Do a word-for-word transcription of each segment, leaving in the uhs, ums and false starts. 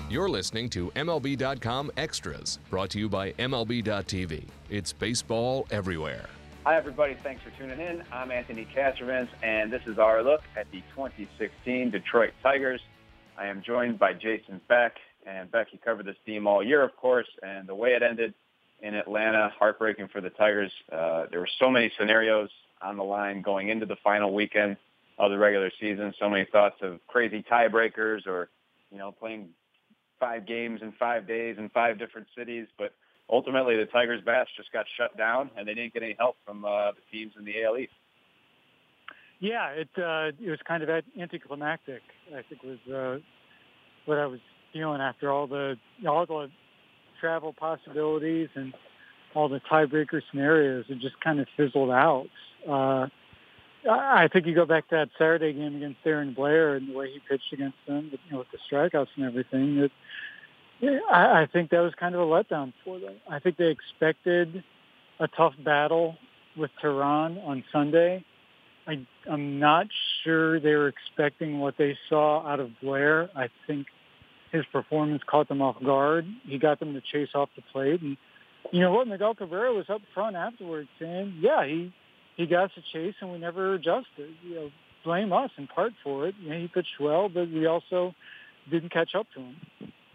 You're listening to M L B dot com Extras, brought to you by M L B dot T V. It's baseball everywhere. Hi, everybody. Thanks for tuning in. I'm Anthony Castrovince, and this is our look at the twenty sixteen Detroit Tigers. I am joined by Jason Beck. And Beck, you covered this team all year, of course, and the way it ended in Atlanta, heartbreaking for the Tigers. Uh, there were so many scenarios on the line going into the final weekend of the regular season, so many thoughts of crazy tiebreakers or, you know, playing five games in five days in five different cities. But ultimately, the Tigers' bats just got shut down, and they didn't get any help from uh, the teams in the A L East. Yeah, it uh, it was kind of anticlimactic, I think, was uh, what I was feeling after all the all the travel possibilities and all the tiebreaker scenarios. It just kind of fizzled out. Uh, I think you go back to that Saturday game against Aaron Blair and the way he pitched against them, you know, with the strikeouts and everything. It, yeah, I, I think that was kind of a letdown for them. I think they expected a tough battle with Tehran on Sunday. I, I'm not sure they were expecting what they saw out of Blair. I think his performance caught them off guard. He got them to chase off the plate. And you know what? Miguel Cabrera was up front afterwards saying, yeah, he, he got us a chase and we never adjusted. You know, blame us in part for it. You know, he pitched well, but we also didn't catch up to him.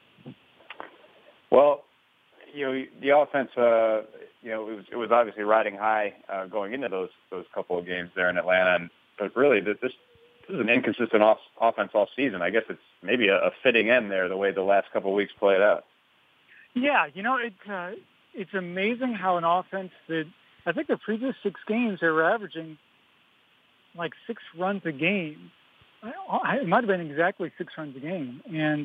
Well, you know, the offense, uh, you know, it was, it was obviously riding high uh, going into those those couple of games there in Atlanta. And, but really, this, this is an inconsistent off, offense all season. I guess it's maybe a, a fitting end there, the way the last couple of weeks played out. Yeah, you know, it, uh, it's amazing how an offense that, I think the previous six games, they were averaging like six runs a game. I, it might have been exactly six runs a game. And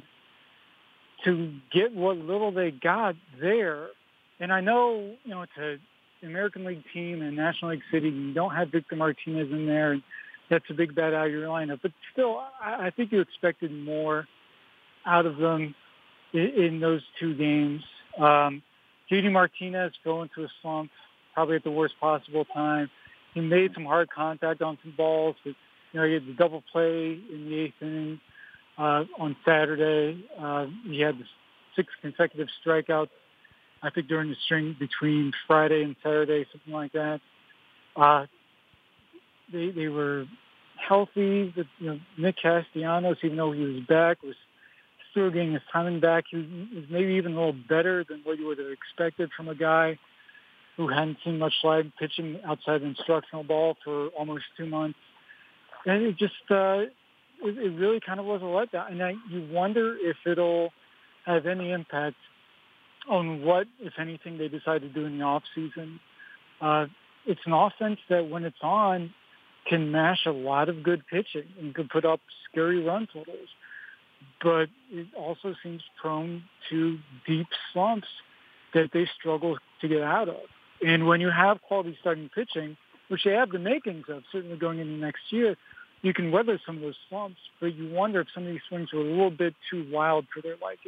to get what little they got there, and I know, you know, it's a, an American League team and National League City, you don't have Victor Martinez in there, and that's a big bat out of your lineup. But still, I, I think you expected more out of them in, in those two games. Um, J D Martinez fell into a slump, probably at the worst possible time. He made some hard contact on some balls, but, you know, he had the double play in the eighth inning uh, on Saturday. Uh, he had the six consecutive strikeouts, I think, during the string between Friday and Saturday, something like that. Uh, they they were healthy. But, you know, Nick Castellanos, even though he was back, was still getting his timing back. He was maybe even a little better than what you would have expected from a guy who hadn't seen much live pitching outside the instructional ball for almost two months. And it just, uh, it, it really kind of was a letdown. And I, you wonder if it'll have any impact on what, if anything, they decide to do in the off season. Uh, it's an offense that, when it's on, can mash a lot of good pitching and can put up scary run totals. But it also seems prone to deep slumps that they struggle to get out of. And when you have quality starting pitching, which they have the makings of, certainly going into next year, you can weather some of those slumps, but you wonder if some of these swings were a little bit too wild for their liking.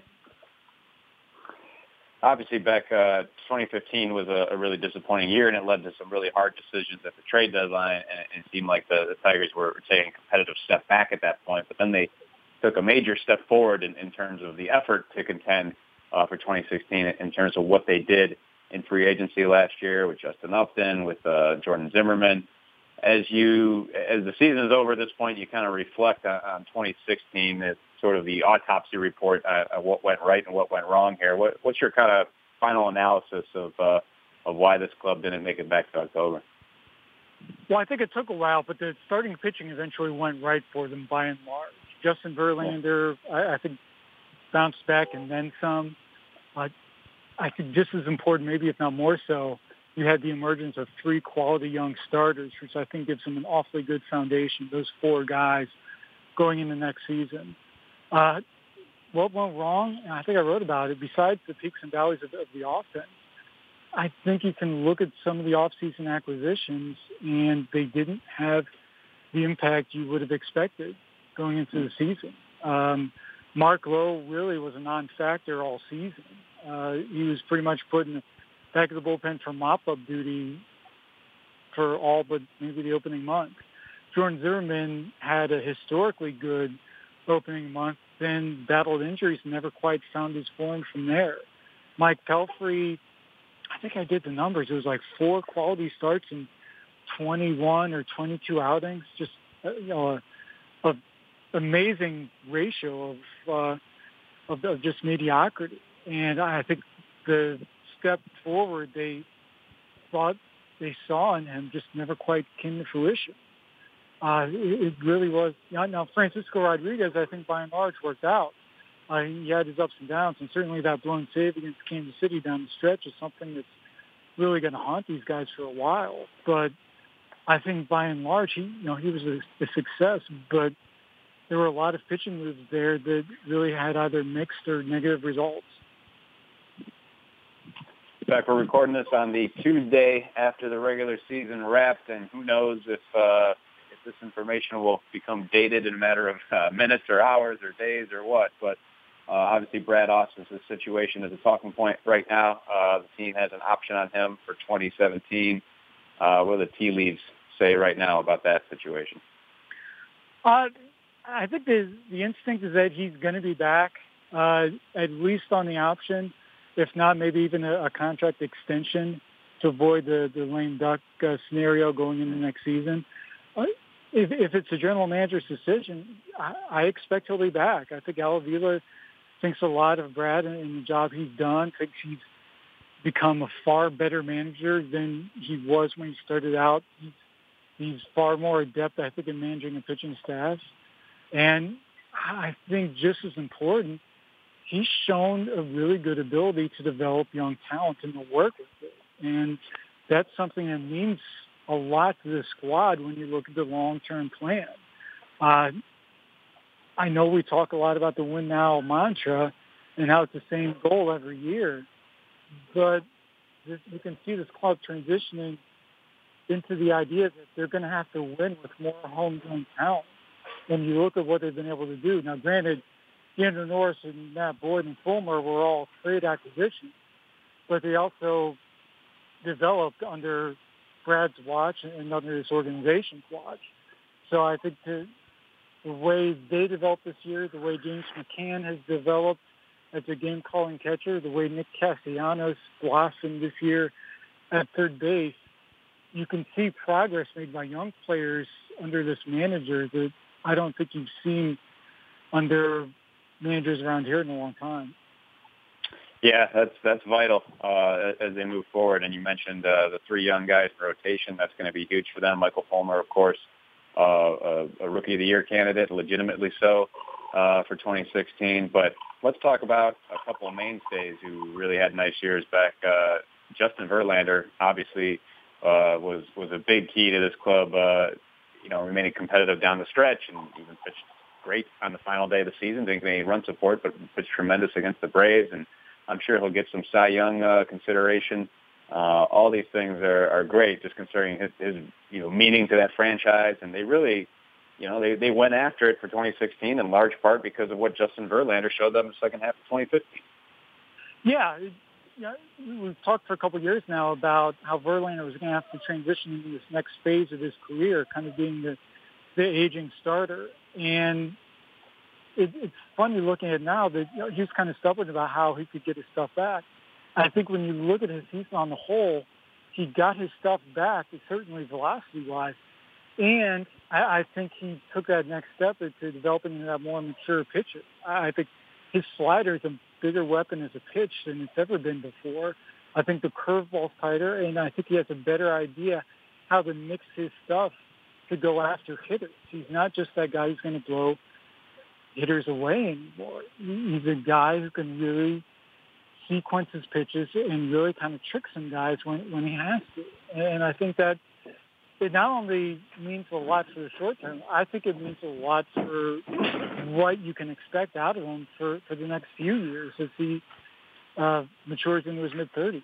Obviously, Beck, uh, twenty fifteen was a, a really disappointing year, and it led to some really hard decisions at the trade deadline, and it seemed like the, the Tigers were taking a competitive step back at that point, but then they took a major step forward in, in terms of the effort to contend uh, for twenty sixteen in terms of what they did in free agency last year with Justin Upton, with uh, Jordan Zimmerman. As you, as the season is over at this point, you kind of reflect on, on twenty sixteen as sort of the autopsy report uh, of what went right and what went wrong here. What, what's your kind of final analysis of uh, of why this club didn't make it back to October? Well, I think it took a while, but the starting pitching eventually went right for them by and large. Justin Verlander, I, I think, bounced back and then some. Uh, I think just as important, maybe if not more so, you had the emergence of three quality young starters, which I think gives them an awfully good foundation, those four guys going into next season. Uh, what went wrong, and I think I wrote about it, besides the peaks and valleys of, of the offense, I think you can look at some of the offseason acquisitions, and they didn't have the impact you would have expected going into the season. Um, Mark Lowe really was a non-factor all season. Uh, he was pretty much put in the back of the bullpen for mop-up duty for all but maybe the opening month. Jordan Zimmerman had a historically good opening month, then battled injuries and never quite found his form from there. Mike Pelfrey, I think I did the numbers. It was like four quality starts in twenty-one or twenty-two outings. Just uh, you know, a, a amazing ratio of, uh, of of just mediocrity. And I think the step forward they thought they saw in him just never quite came to fruition. Uh, it, it really was. Now, Francisco Rodriguez, I think by and large worked out. Uh, he had his ups and downs, and certainly that blown save against Kansas City down the stretch is something that's really going to haunt these guys for a while. But I think by and large, he, you know, he was a, a success. But there were a lot of pitching moves there that really had either mixed or negative results. In fact, we're recording this on the Tuesday after the regular season wrapped, and who knows if uh, if this information will become dated in a matter of uh, minutes or hours or days or what. But uh, obviously, Brad Austin's situation is a talking point right now. Uh, the team has an option on him for twenty seventeen. Uh, what do the tea leaves say right now about that situation? Uh, I think the the instinct is that he's going to be back, uh, at least on the option. If not, maybe even a, a contract extension to avoid the, the lame duck uh, scenario going into next season. Uh, if, if it's a general manager's decision, I, I expect he'll be back. I think Al Avila thinks a lot of Brad and, and the job he's done, thinks he's become a far better manager than he was when he started out. He's, he's far more adept, I think, in managing a pitching staff. And I think just as important, he's shown a really good ability to develop young talent and to work with it. And that's something that means a lot to the squad when you look at the long-term plan. Uh, I know we talk a lot about the win now mantra and how it's the same goal every year, but this, you can see this club transitioning into the idea that they're going to have to win with more homegrown talent. And you look at what they've been able to do. Now, granted, Andrew Norris and Matt Boyd and Fulmer were all great acquisitions, but they also developed under Brad's watch and under this organization's watch. So I think the, the way they developed this year, the way James McCann has developed as a game-calling catcher, the way Nick Castellanos blossomed this year at third base, you can see progress made by young players under this manager that I don't think you've seen under managers around here in a long time. Yeah, that's that's vital uh, as they move forward. And you mentioned uh, the three young guys in rotation. That's going to be huge for them. Michael Fulmer, of course, uh, a, a Rookie of the Year candidate, legitimately so, uh, for twenty sixteen. But let's talk about a couple of mainstays who really had nice years back. Uh, Justin Verlander, obviously, uh, was was a big key to this club, uh, you know, remaining competitive down the stretch and even pitched great on the final day of the season. Didn't get any run support, but pitched tremendous against the Braves, and I'm sure he'll get some Cy Young uh, consideration. Uh, all these things are, are great, just considering his, his, you know, meaning to that franchise. And they really, you know, they, they went after it for twenty sixteen in large part because of what Justin Verlander showed them in the second half of twenty fifteen. Yeah, yeah, we've talked for a couple of years now about how Verlander was going to have to transition into this next phase of his career, kind of being the, the aging starter. And it, it's funny looking at it now that, you know, he was kind of stubborn about how he could get his stuff back. I think when you look at his season on the whole, he got his stuff back, certainly velocity-wise. And I, I think he took that next step into developing into that more mature pitcher. I think his slider is a bigger weapon as a pitch than it's ever been before. I think the curveball's tighter, and I think he has a better idea how to mix his stuff to go after hitters. He's not just that guy who's going to blow hitters away anymore. He's a guy who can really sequence his pitches and really kind of trick some guys when, when he has to. And I think that it not only means a lot for the short term, I think it means a lot for what you can expect out of him for, for the next few years as he uh, matures into his mid-thirties.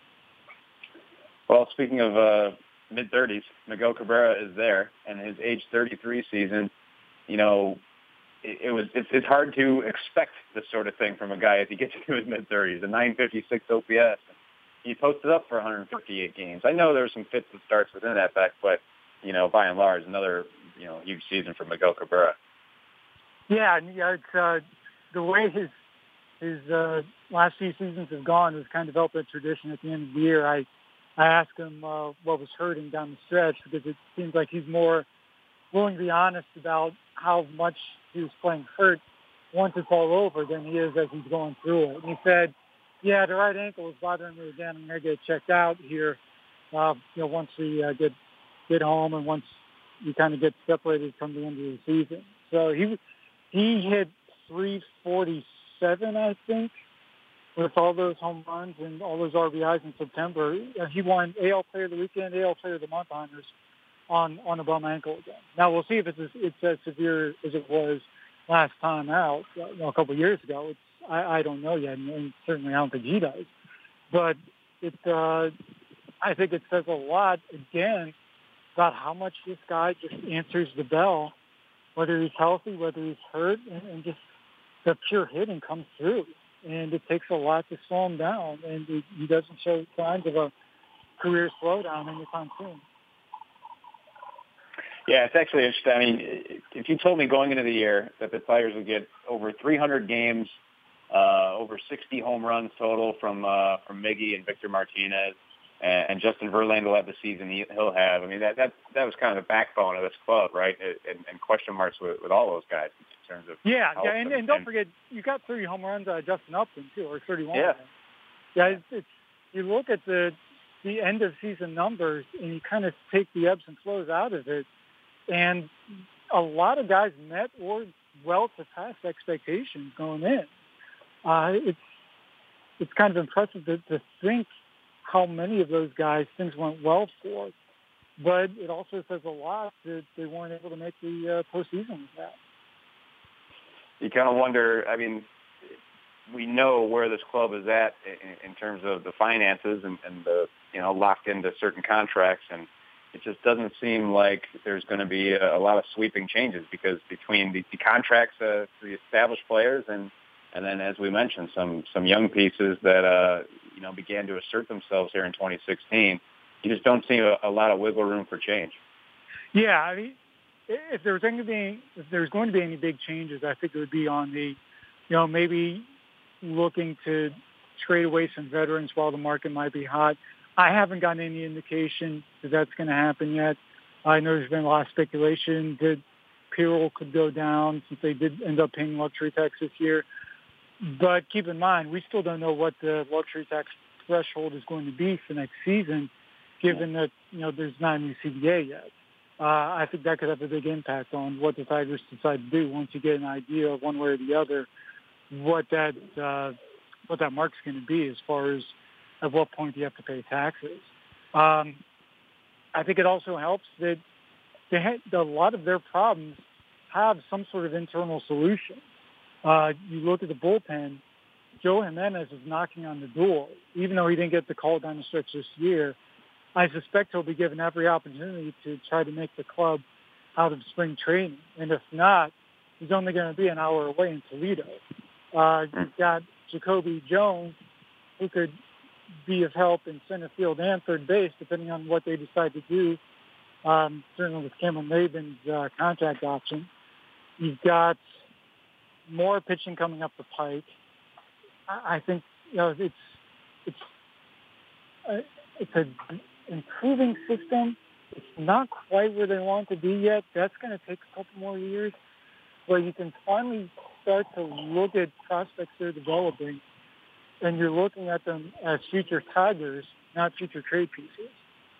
Well, speaking of uh, mid-thirties, Miguel Cabrera is there, and his age thirty-three season, you know, it, it was it's, it's hard to expect this sort of thing from a guy as he gets into his mid-thirties. A nine fifty-six O P S. He posted up for one hundred fifty-eight games. I know there were some fits and starts within that fact, but, you know, by and large, another, you know, huge season for Miguel Cabrera. Yeah, yeah, it's uh, the way his his uh, last few seasons have gone has kind of developed a tradition at the end of the year. I I asked him uh, what was hurting down the stretch because it seems like he's more willing to be honest about how much he was playing hurt once it's all over than he is as he's going through it. And he said, yeah, the right ankle is bothering me again. I'm going to get checked out here, uh, you know, once we uh, get get home and once we kind of get separated from the end of the season. So he he hit three forty-seven, I think, with all those home runs and all those R B Is in September. He won A L Player of the Weekend, A L Player of the Month honors on, on a bum ankle again. Now, we'll see if it's as, it's as severe as it was last time out, you know, a couple of years ago. It's, I, I don't know yet, and certainly I don't think he does. But it, uh, I think it says a lot, again, about how much this guy just answers the bell, whether he's healthy, whether he's hurt, and, and just the pure hitting comes through. And it takes a lot to slow him down, and he, he doesn't show signs of a career slowdown anytime soon. Yeah, it's actually interesting. I mean, if you told me going into the year that the Tigers would get over three hundred games, uh, over sixty home runs total from uh, from Miggy and Victor Martinez, and, and Justin Verlander will have the season he, he'll have. I mean, that that that was kind of the backbone of this club, right? And, and question marks with, with all those guys in terms of yeah, yeah, and, and, and don't and, forget you got thirty home runs out of Justin Upton too, or thirty-one. Yeah, yeah. It's, it's you look at the the end of season numbers and you kind of take the ebbs and flows out of it. And a lot of guys met or well surpassed expectations going in. Uh, it's it's kind of impressive to, to think how many of those guys things went well for. But it also says a lot that they weren't able to make the uh, postseason with that. You kind of wonder, I mean, we know where this club is at in, in terms of the finances and, and the, you know, locked into certain contracts, and it just doesn't seem like there's going to be a, a lot of sweeping changes because between the, the contracts uh, to the established players and, and then, as we mentioned, some, some young pieces that, uh, you know, began to assert themselves here in twenty sixteen, you just don't see a, a lot of wiggle room for change. Yeah, I mean, if there's going to be if there's going to be any big changes, I think it would be on the, you know, maybe looking to trade away some veterans while the market might be hot. I haven't gotten any indication that that's going to happen yet. I know there's been a lot of speculation that payroll could go down since they did end up paying luxury tax this year. But keep in mind, we still don't know what the luxury tax threshold is going to be for next season, given that, you know, there's not a new C B A yet. Uh, I think that could have a big impact on what the Tigers decide to do once you get an idea of one way or the other what that uh, what that mark's going to be as far as at what point do you have to pay taxes. Um, I think it also helps that they had, a lot of their problems have some sort of internal solution. Uh, you look at the bullpen, Joe Jimenez is knocking on the door. Even though he didn't get the call down the stretch this year, I suspect he'll be given every opportunity to try to make the club out of spring training. And if not, he's only going to be an hour away in Toledo. Uh, you've got Jacoby Jones, who could be of help in center field and third base, depending on what they decide to do, um, certainly with Cameron Maven's uh, contract option. You've got more pitching coming up the pike. I, I think, you know, it's it's uh, it's an improving system. It's not quite where they want to be yet. That's going to take a couple more years, where you can finally start to look at prospects they're developing, and you're looking at them as future Tigers, not future trade pieces.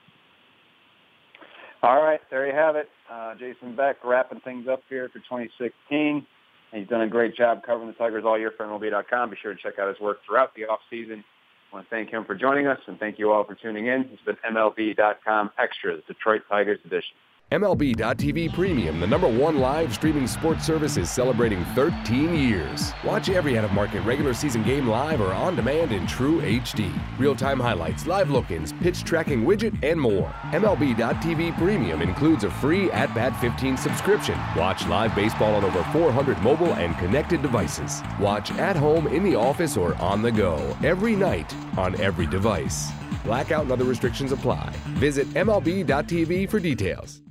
All right, there you have it. Uh, Jason Beck wrapping things up here for twenty sixteen. He's done a great job covering the Tigers all year for M L B dot com. Be sure to check out his work throughout the offseason. I want to thank him for joining us, and thank you all for tuning in. It's been M L B dot com Extras, Detroit Tigers edition. M L B dot T V Premium, the number one live streaming sports service, is celebrating thirteen years. Watch every out-of-market regular season game live or on demand in true H D. Real-time highlights, live look-ins, pitch tracking widget, and more. M L B dot T V Premium includes a free At Bat fifteen subscription. Watch live baseball on over four hundred mobile and connected devices. Watch at home, in the office, or on the go, every night, on every device. Blackout and other restrictions apply. Visit M L B dot T V for details.